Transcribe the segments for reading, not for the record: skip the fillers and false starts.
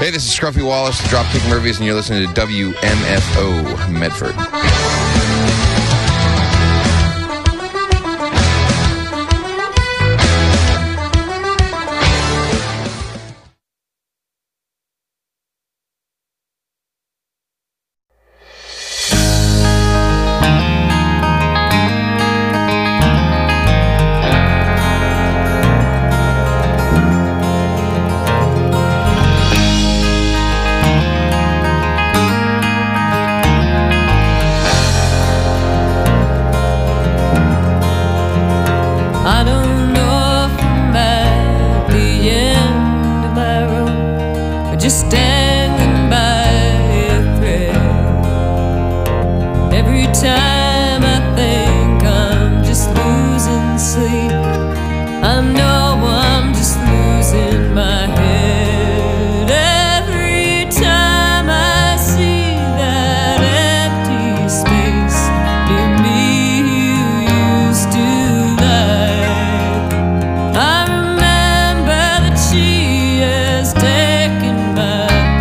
Hey, this is Scruffy Wallace, the Dropkick Murphys, and you're listening to WMFO Medford. Just standing by a thread. Every time I think I'm just losing sleep, I know I'm just losing my head. Every time I see that empty space near me you used to like, I remember that she has taken my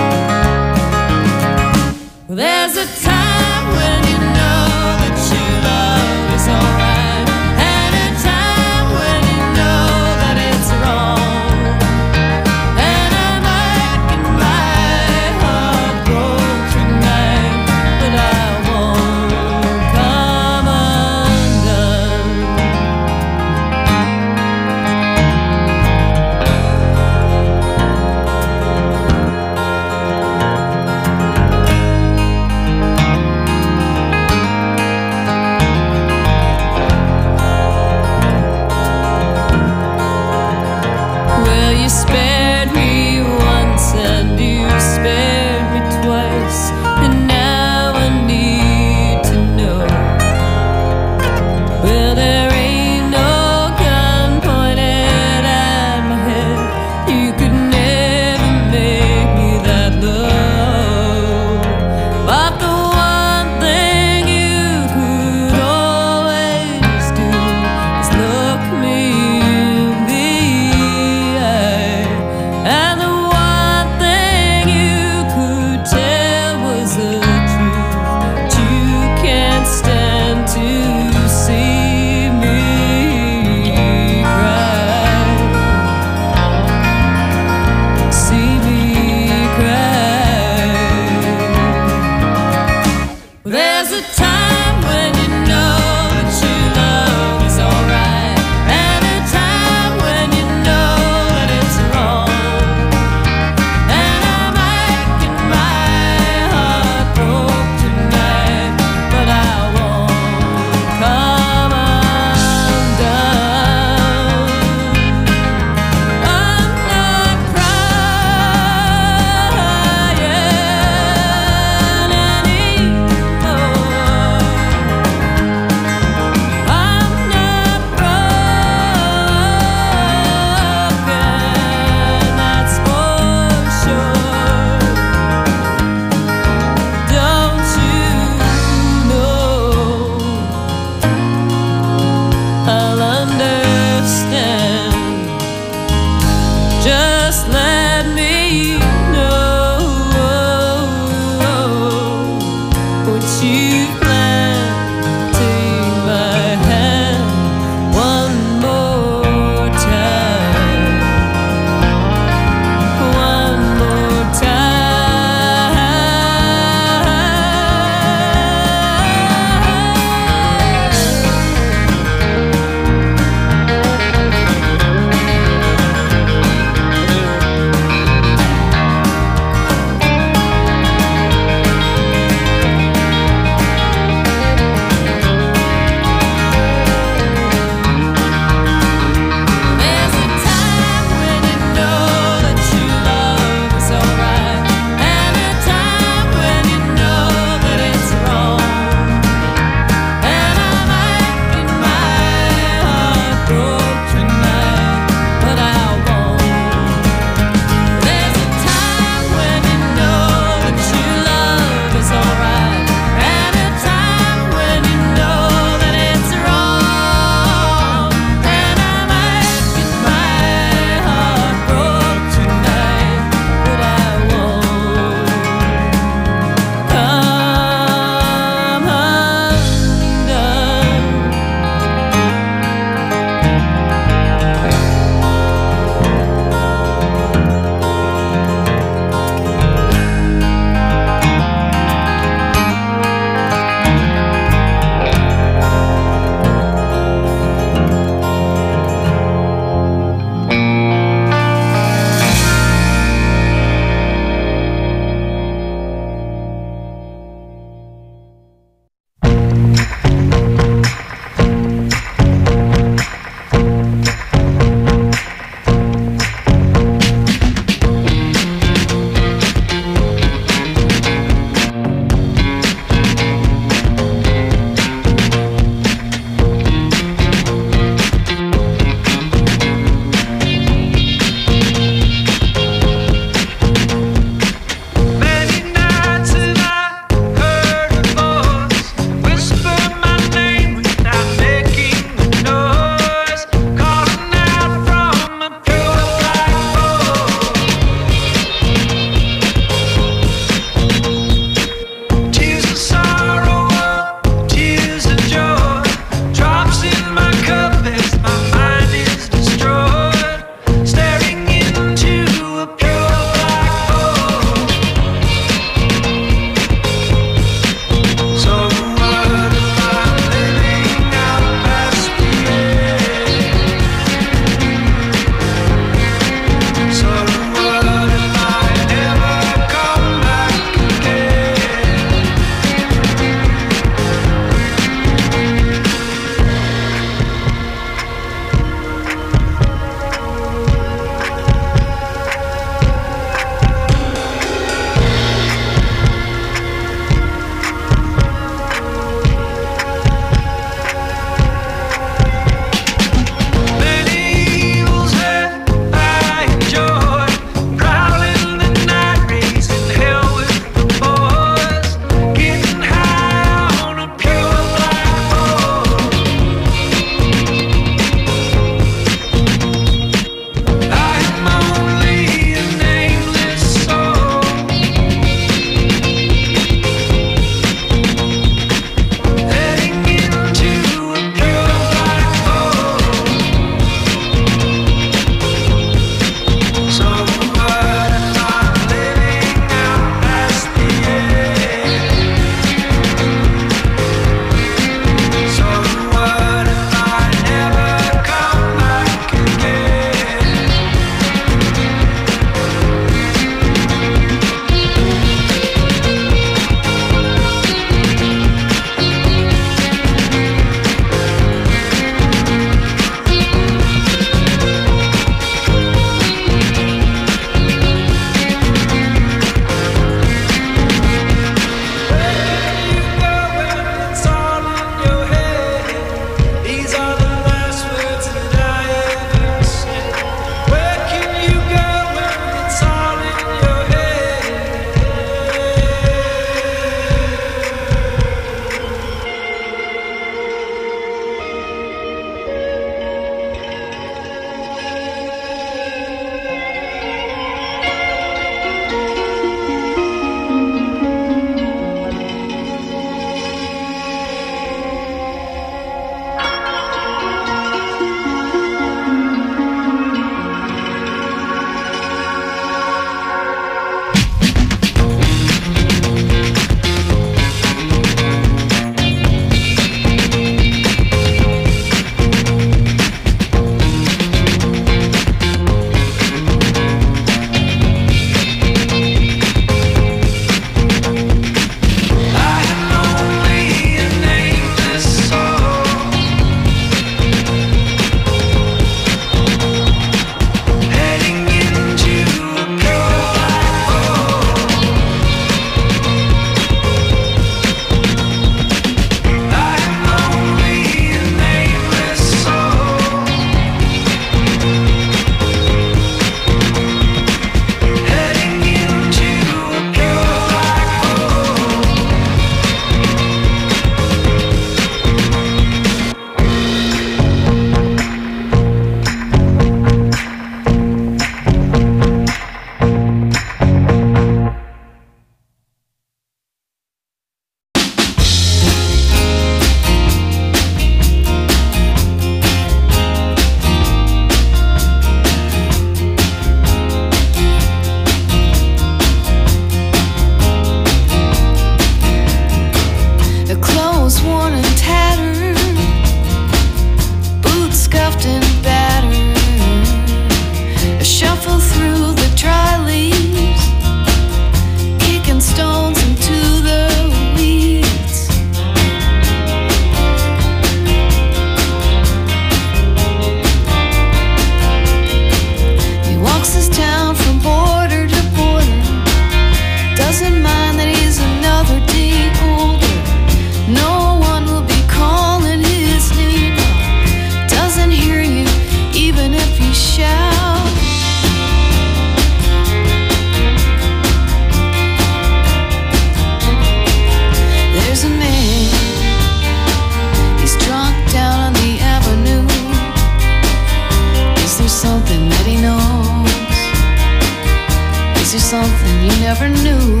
something you never knew,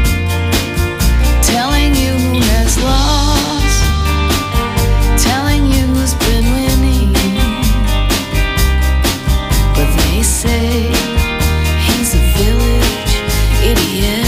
telling you who has lost, telling you who's been winning. But they say he's a village idiot.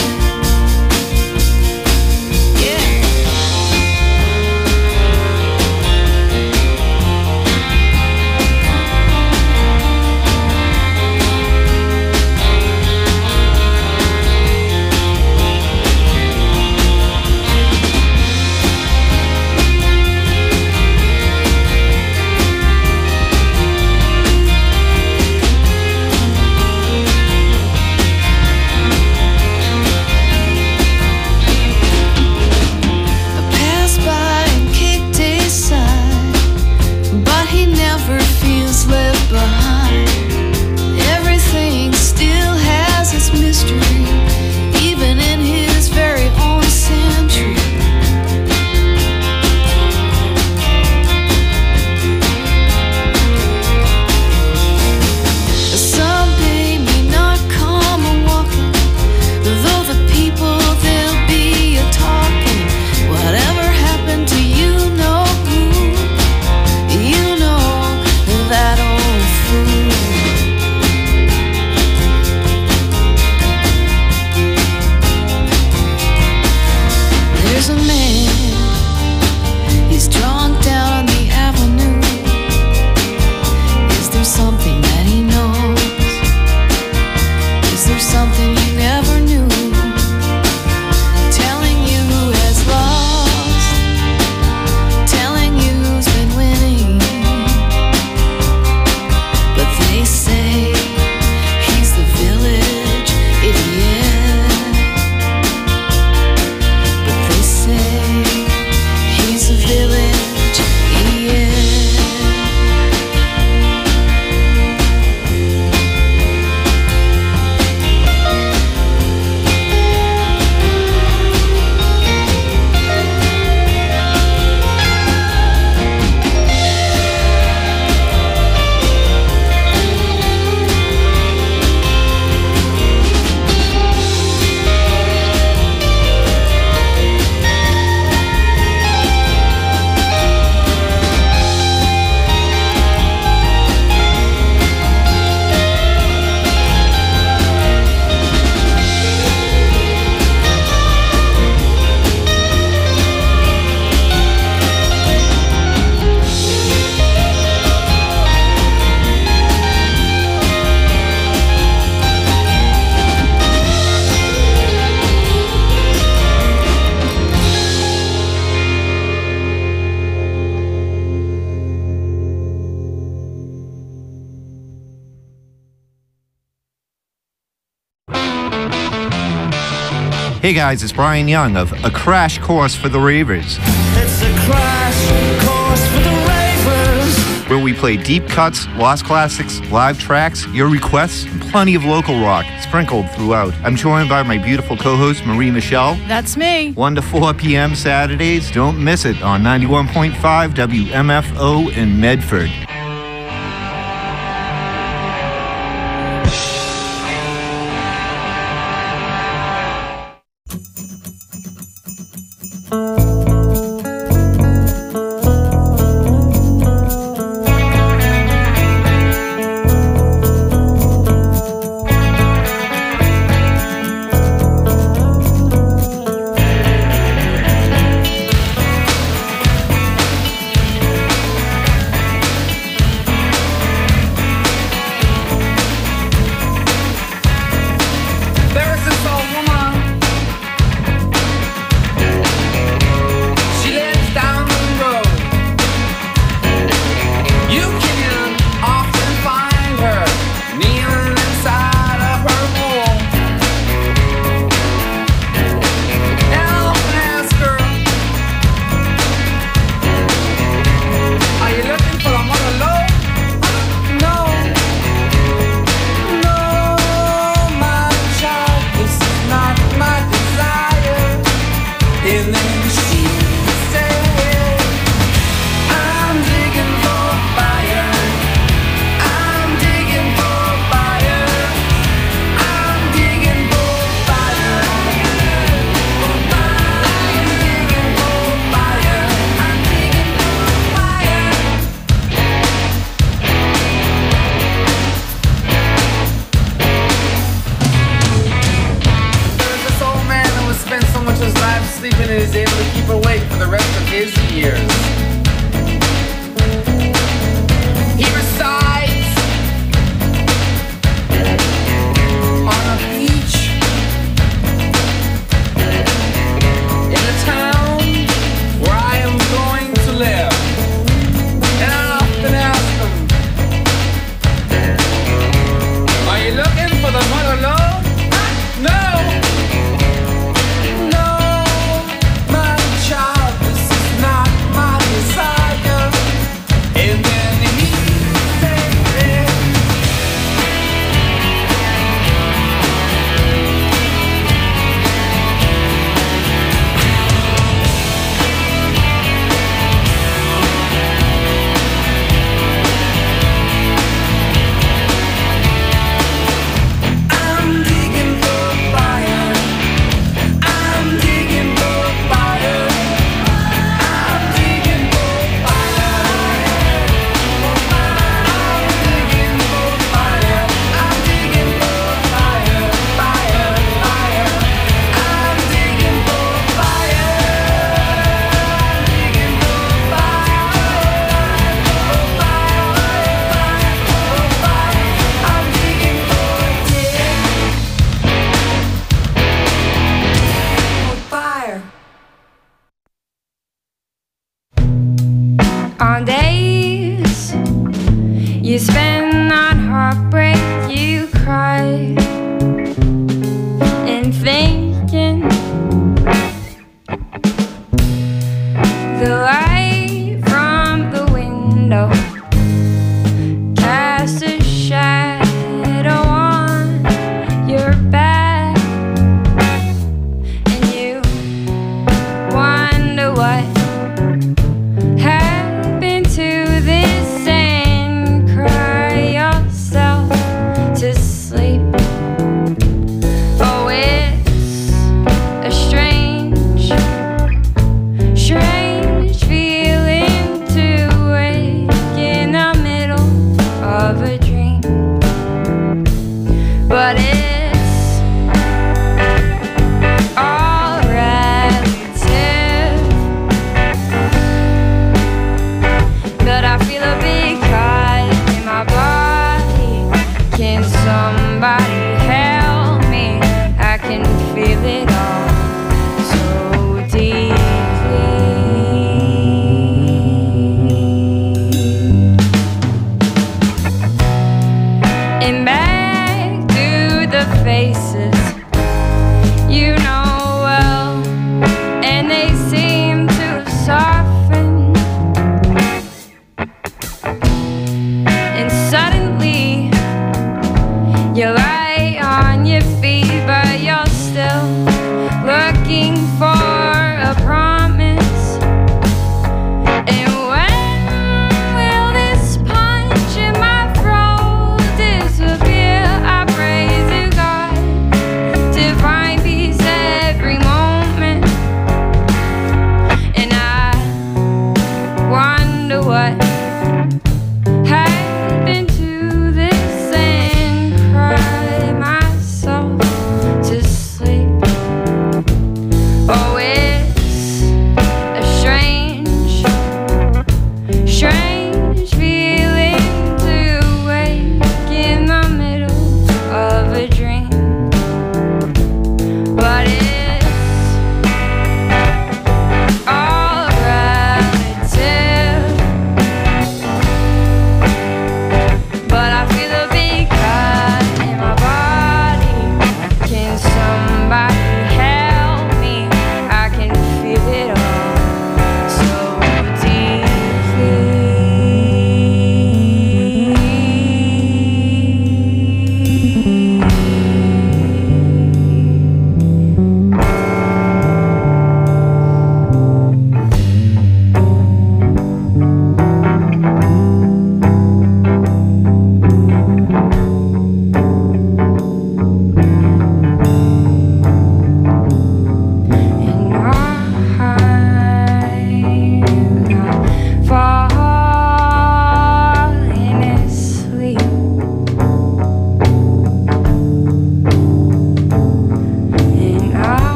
Hey guys, it's Brian Young of A Crash Course for the Ravers. It's a crash course for the Ravers, where we play deep cuts, lost classics, live tracks, your requests, and plenty of local rock sprinkled throughout. I'm joined by my beautiful co-host, Marie Michelle. That's me. 1 to 4 p.m. Saturdays. Don't miss it on 91.5 WMFO in Medford. sleeping and is able to keep awake for the rest of his years. He resides on a beach in the town where I am going to live. And I often ask him, are you looking for the mother love? No! No, my child, this is not my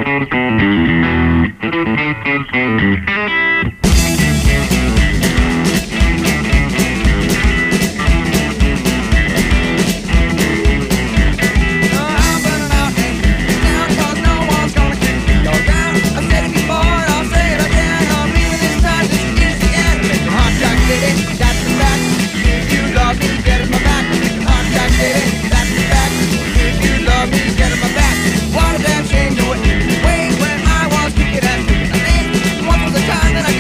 What a damn shame to it. Way when I was kicking at. Once was a time that I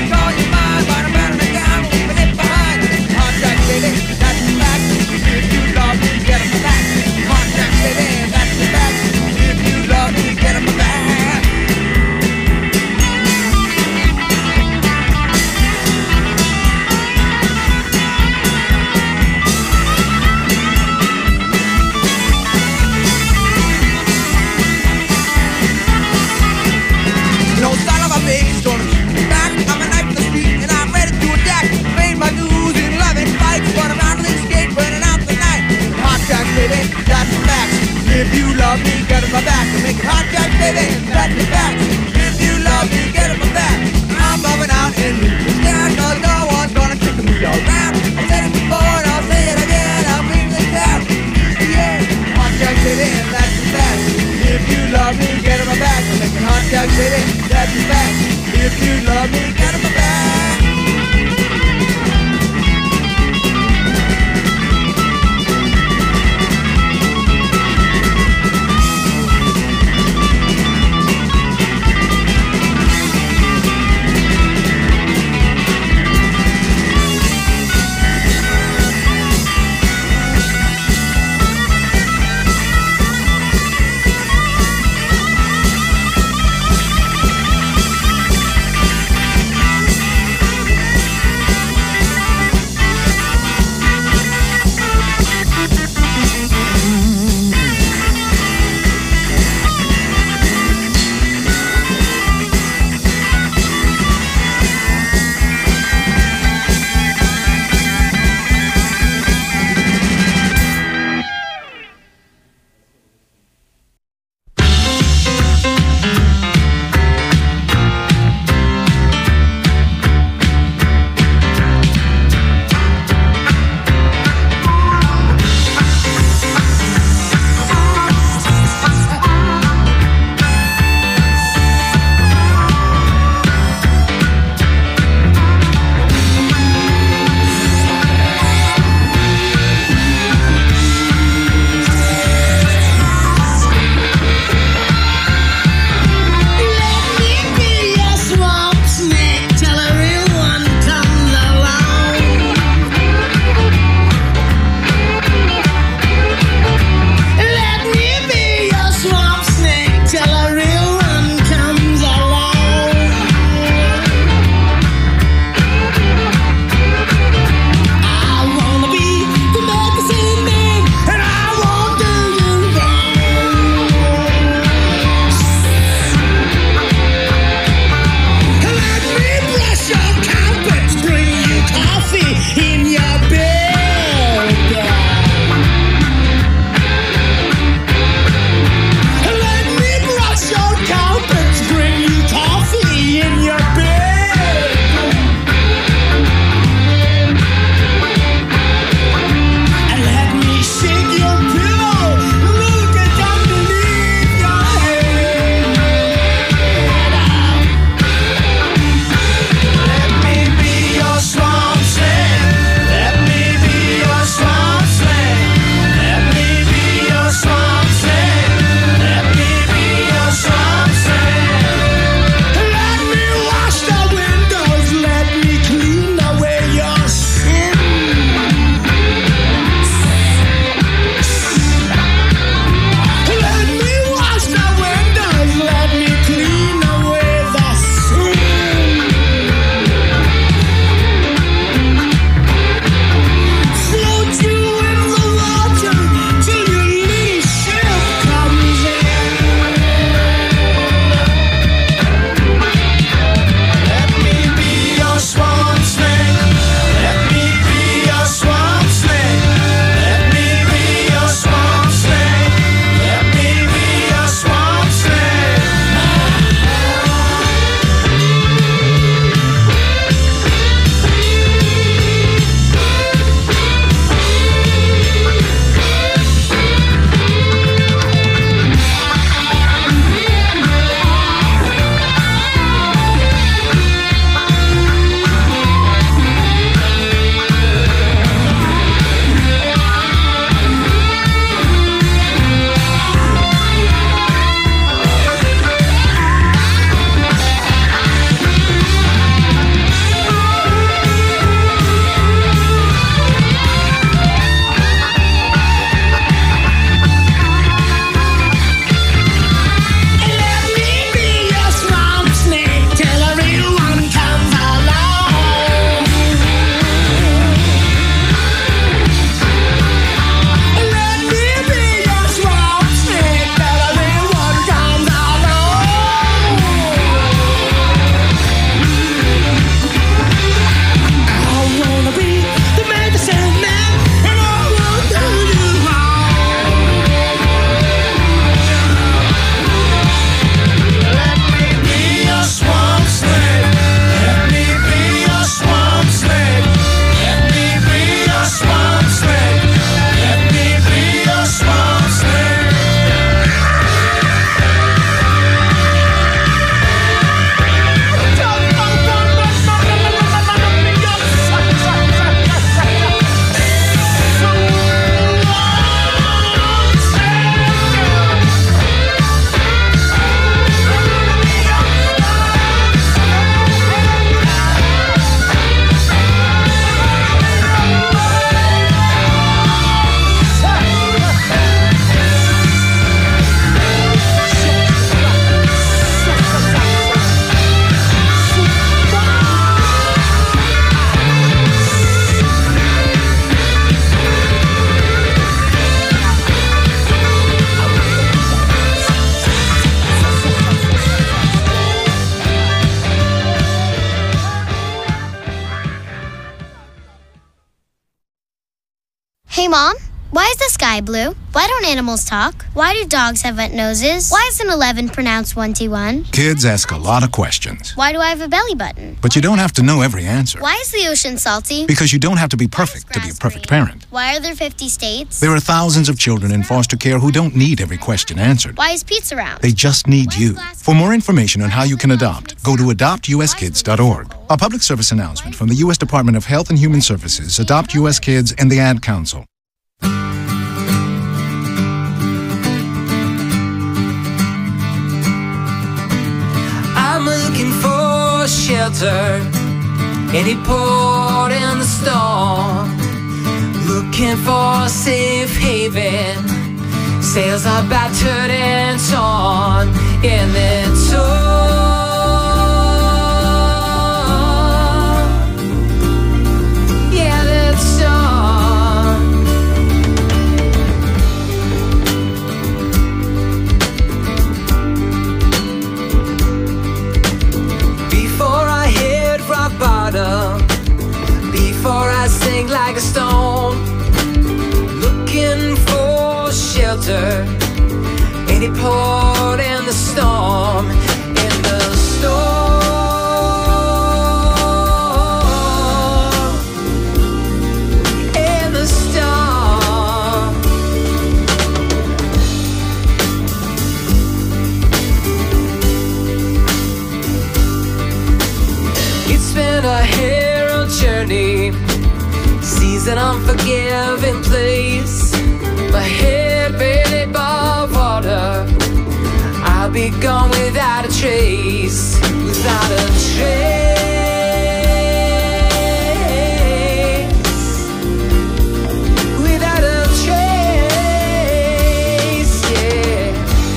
Hey, Mom, why is the sky blue? Why don't animals talk? Why do dogs have wet noses? Why is an 11 pronounced 1T1? Kids ask a lot of questions. Why do I have a belly button? But you don't have to know every answer. Why is the ocean salty? Because you don't have to be perfect to be a perfect parent. Why are there 50 states? There are thousands of children in foster care who don't need every question answered. Why is pizza round? They just need you. For more information on how you can adopt, go to adoptuskids.org. A public service announcement from the U.S. Department of Health and Human Services, Adopt U.S. Kids, and the Ad Council. I'm looking for shelter, any port in the storm. Looking for a safe haven. Sails are battered and torn in the storm. Yeah, that storm. Before I hit rock bottom, before I sink like a stone, looking for shelter, any port in the storm, in the storm, in the storm. It's been a hero journey, seas an unforgiving place. My head barely above water, I'll be gone without a trace, without a trace, without a trace, yeah.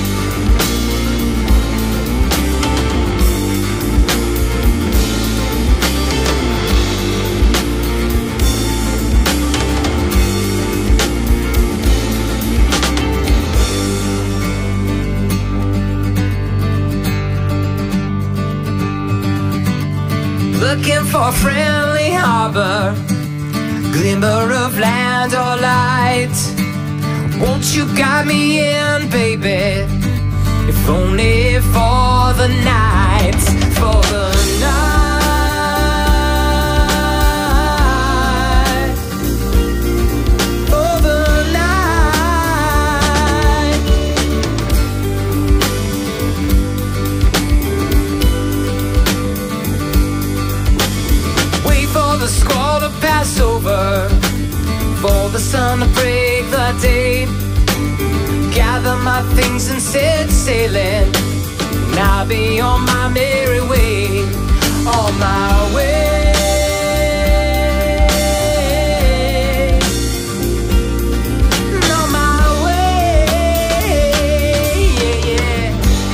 Looking for a friendly harbor, glimmer of land or light. Won't you guide me in, baby? If only for the night, for the night, for the night. Wait for the squall to pass over, for the sun to break the day. Gather my things and set sailing, and I'll be on my merry way, on my way. On my way, yeah, yeah.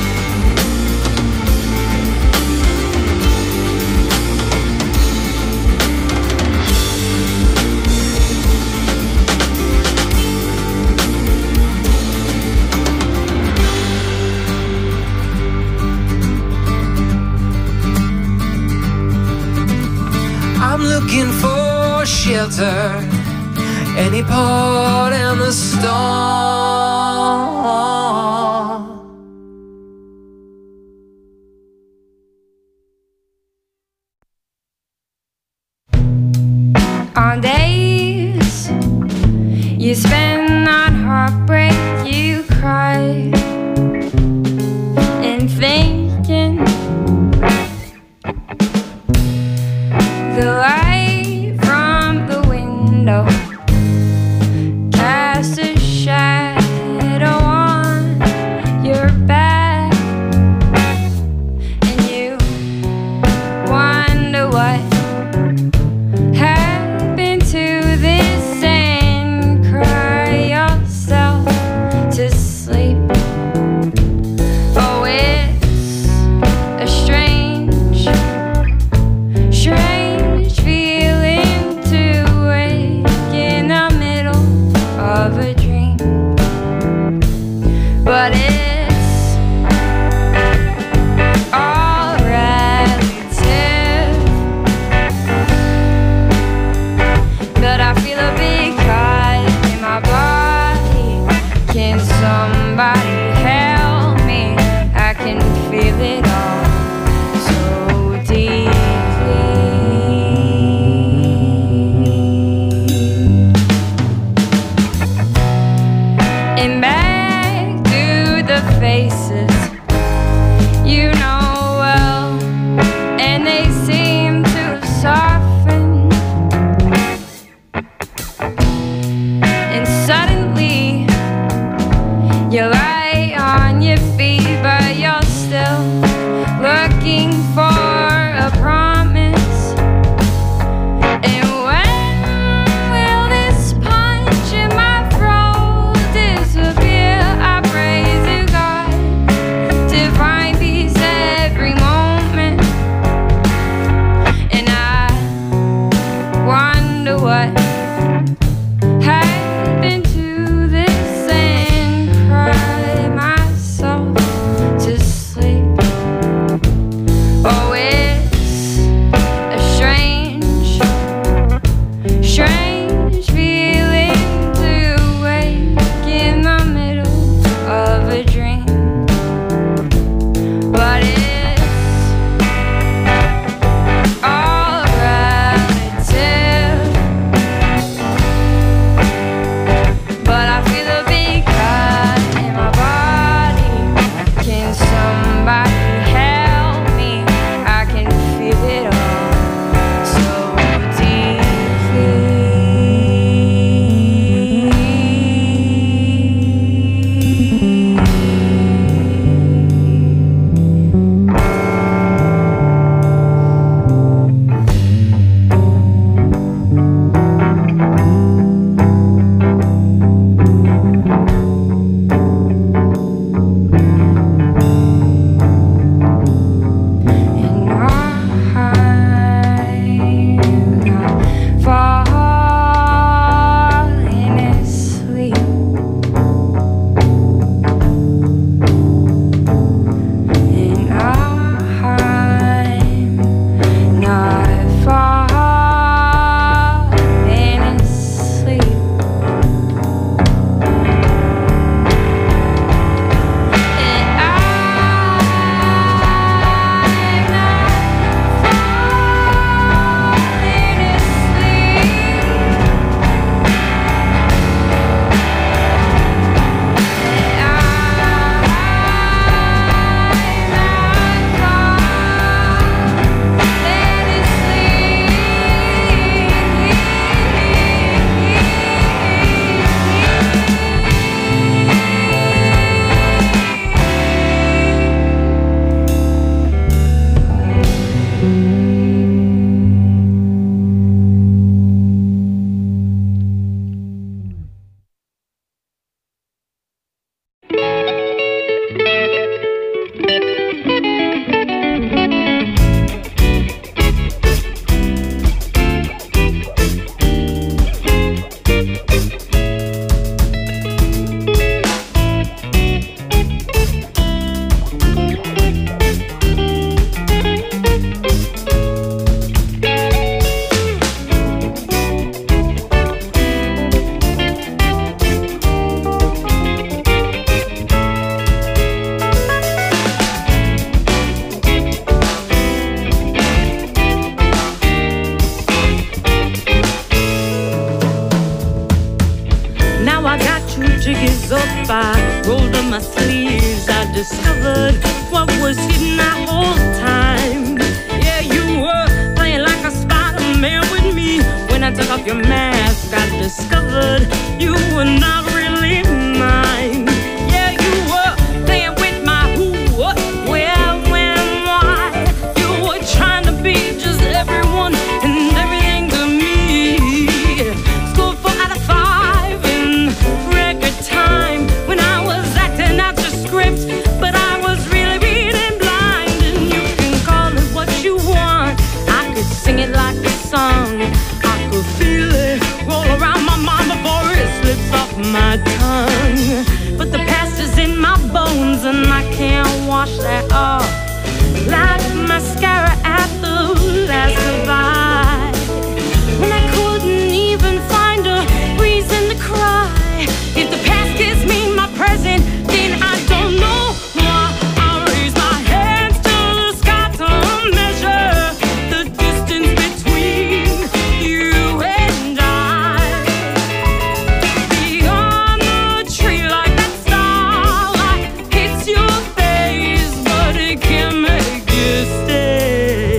I'm looking for shelter, any port in the storm. On days you spend on heartbreak, you cry and thinking the light from the window casts a shadow discovered what was hidden that whole time. Yeah, you were playing like a Spider-Man with me. When I took off your mask, I discovered you were not really mine. Yeah, you were playing with my who, what, where, when, why. You were trying to be just everyone and everything to me. Scored 4 out of 5 in record time when I was acting out your script, but I was really reading blind. And you can call it what you want. I could sing it like a song. I could feel it roll around my mind before it slips off my tongue. But the past is in my bones and I can't wash that off like mascara at the last goodbye. When I couldn't even find a reason to cry. If the past gives me my present, then I don't know why. I raise my hands to the sky to measure the distance between you and I. Beyond the tree like that starlight hits your face, but it can't make you stay.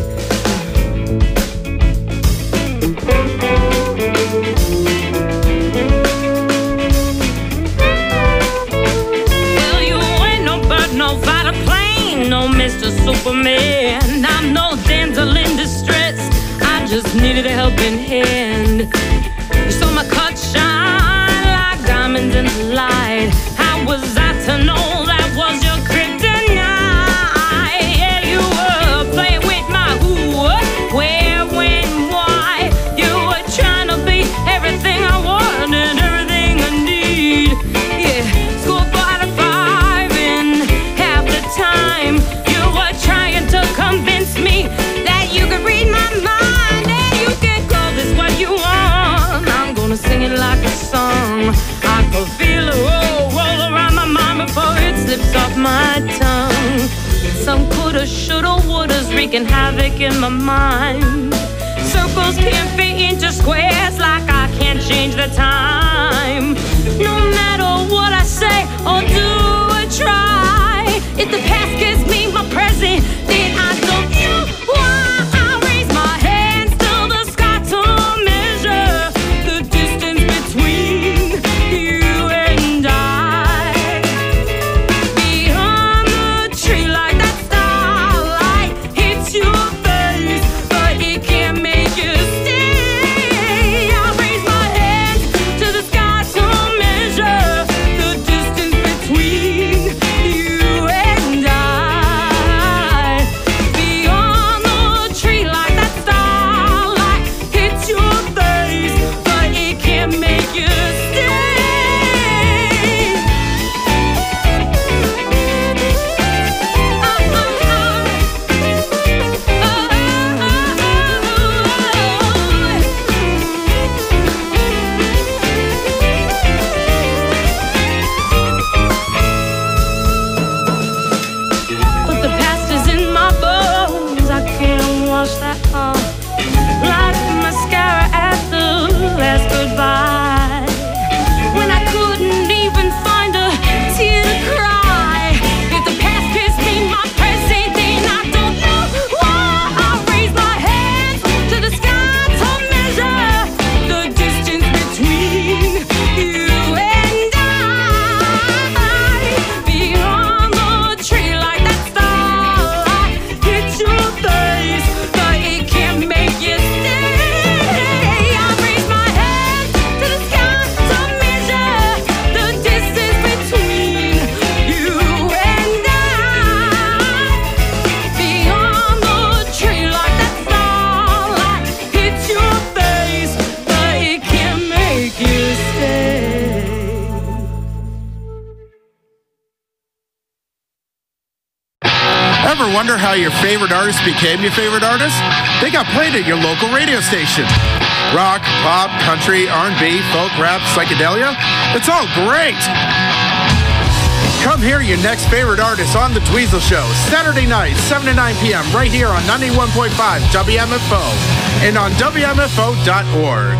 Well, you ain't no bird, no fighter plane, no Mr. Superman. I'm no damsel in distress, I just needed a helping hand. You saw my cut shine like diamonds in the light. How was I to know that was your kryptonite? Yeah, you were playing with my who, what, where, when, why. You were trying to be everything I want and everything I need. Yeah, scored 4 out of 5 in half the time. You were trying to convince me that you could read my mind and you can call this what you want. I'm gonna sing it like a song. I could feel it roll around my mind before it slips off my tongue. Some coulda, shoulda, wouldas wreaking havoc in my mind. Circles can't fit into squares like I can't change the time. No matter what I say or do or try, if the past gives me my present, then I don't know why. I raise my hands to the sky to measure the distance between you and I. Beyond the tree like that starlight hits your face, but it can't make you stay. I raise my hands to the sky to measure the distance between you and I. Beyond the tree like that starlight hits your face, but it can't make you stay. But the past is in my bones, I can't wash that off like mascara at the last goodbye. When I couldn't even find a tear to cry. If the past gives me my present, then I don't know why. I raise my hands to the sky to measure the distance between you and I. Beyond the tree like that starlight hits your face, but it can't make you stay. I raise my hands to the sky to measure the distance between you and I. Beyond the tree like that starlight hits your face, but it can't make you stay. Ever wonder how your favorite artist became your favorite artist? They got played at your local radio station. Rock, pop, country, R&B, folk, rap, psychedelia. It's all great. Come hear your next favorite artist on The Dweezil Show, Saturday night, 7 to 9 p.m. right here on 91.5 WMFO and on WMFO.org.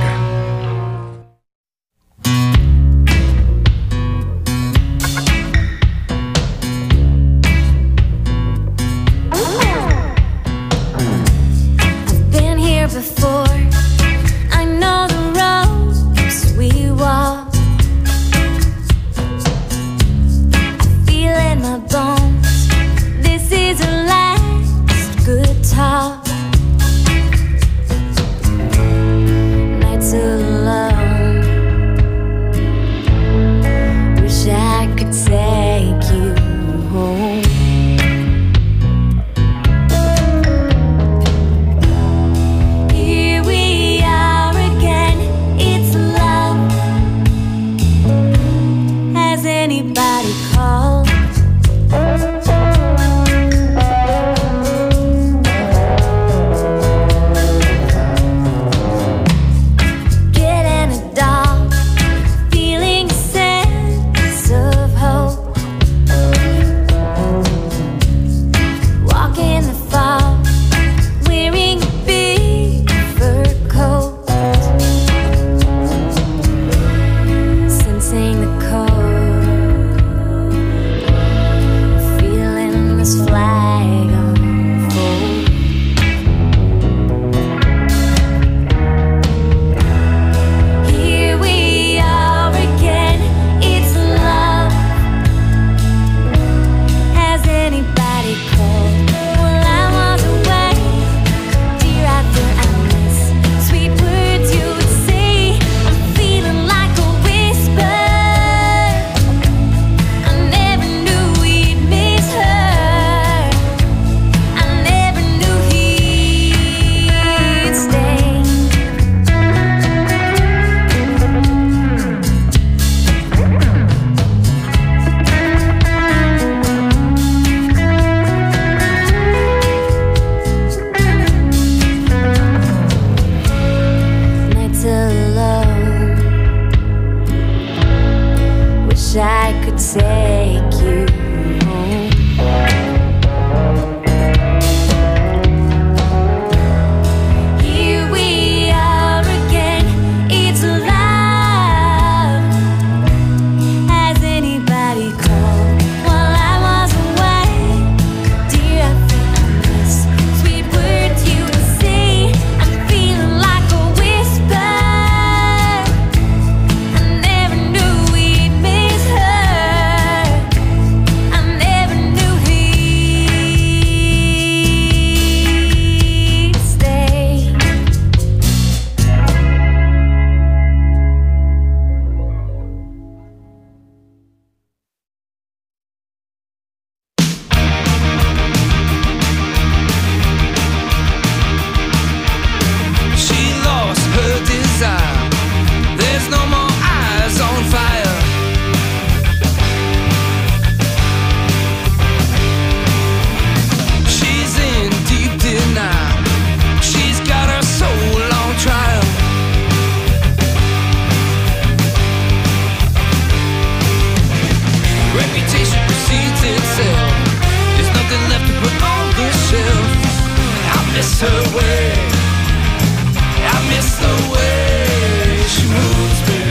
her way. I miss the way she moves me.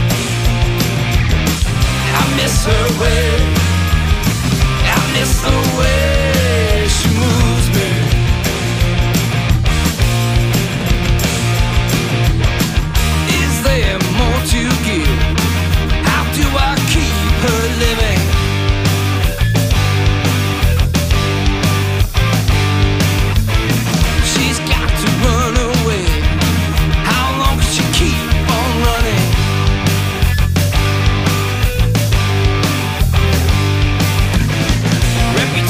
I miss her way. I miss the way she moves me. Is there more to give? How do I keep her living? She's got to run away. How long can she keep on running? Reputation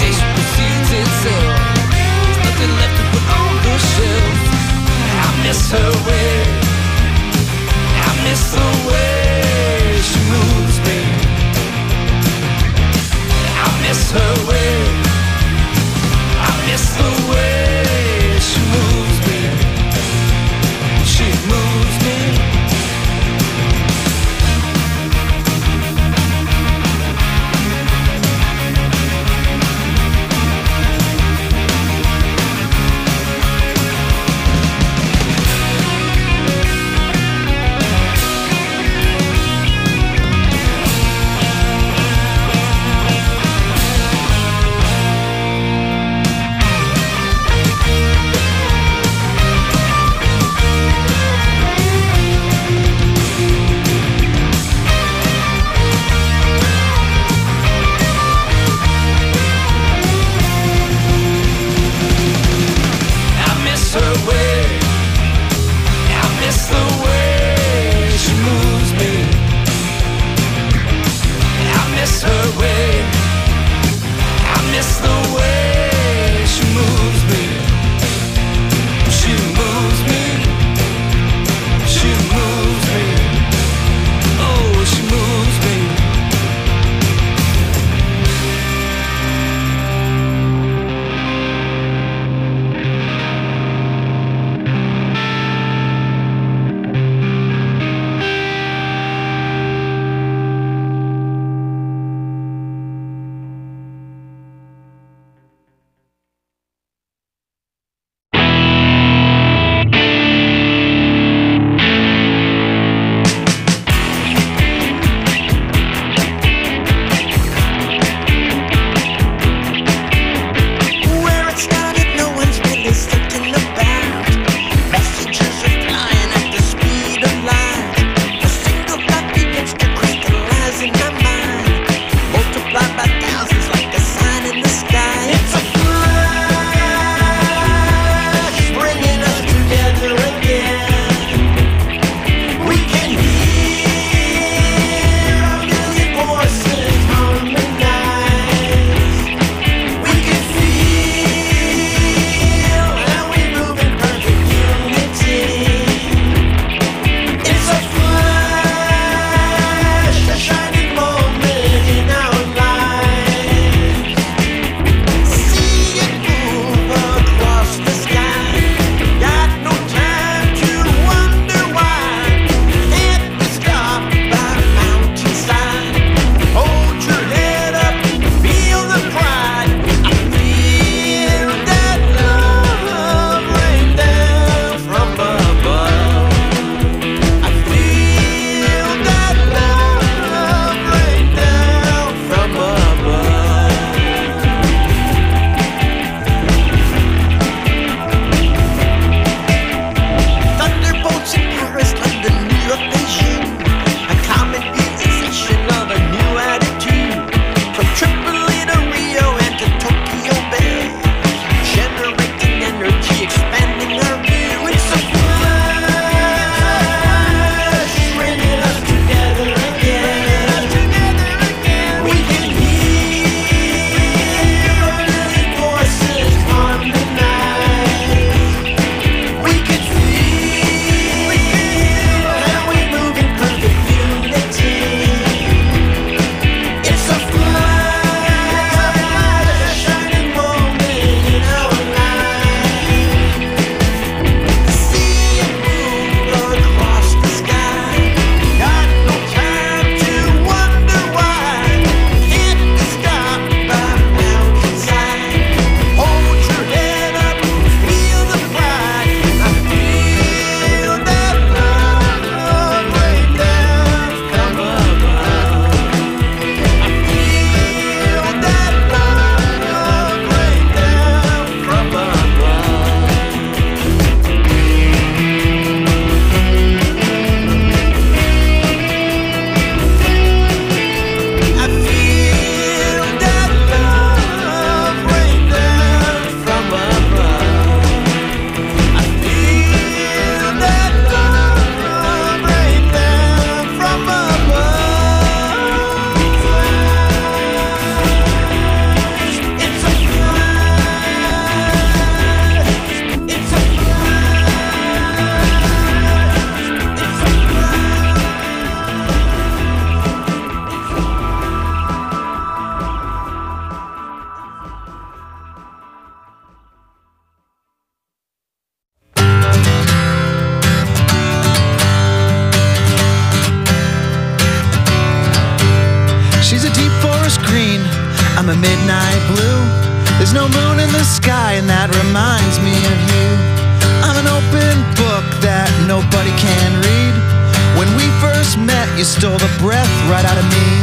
There's no moon in the sky, and that reminds me of you. I'm an open book that nobody can read. When we first met, you stole the breath right out of me.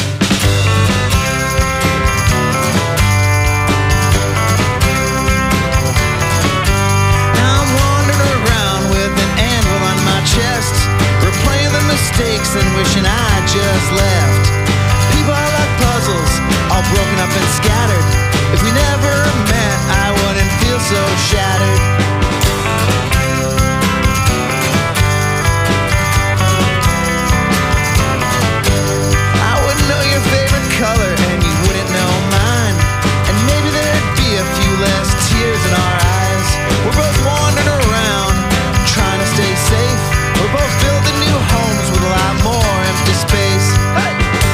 Now I'm wandering around with an anvil on my chest, replaying the mistakes and wishing I just left. People are like puzzles, all broken up and scattered. If we never met, I wouldn't feel so shattered. I wouldn't know your favorite color, and you wouldn't know mine. And maybe there'd be a few less tears in our eyes. We're both wandering around, trying to stay safe. We're both building new homes with a lot more empty space. Hey!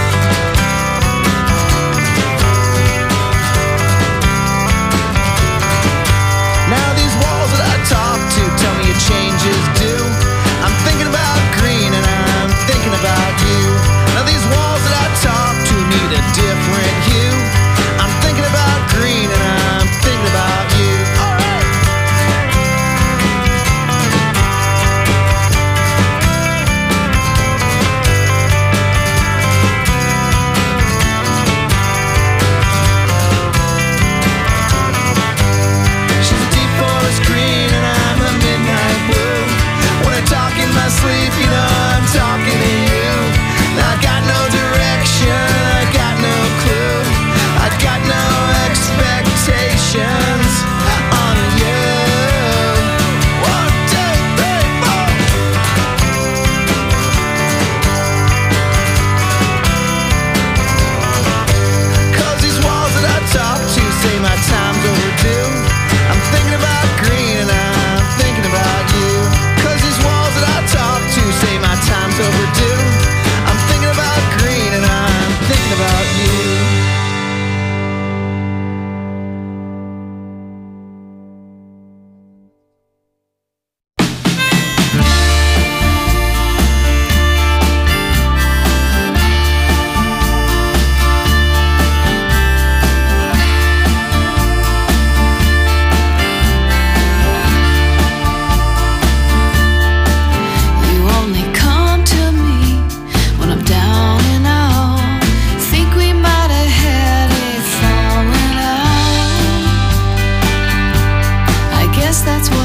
Now these walls that I talk to tell me your changes do. I'm thinking about green and I'm thinking about you. Now these walls that I talk to need a different hue. I'm thinking about green and I'm thinking about you. All right. She's a deep forest green and I'm a midnight blue. When I talk in my sleep, you know I'm talking to you. I got no direction, I got no clue, I got no expectations on you. 1, 2, 3, 4. Cause these walls that I talk to say my time's overdue. I'm thinking about green and I'm thinking about you. Cause these walls that I talk to say my time's overdue. I'm thinking about green and I'm thinking about you. You only come to me when I'm down and out. Think we might have had a falling out. I guess that's what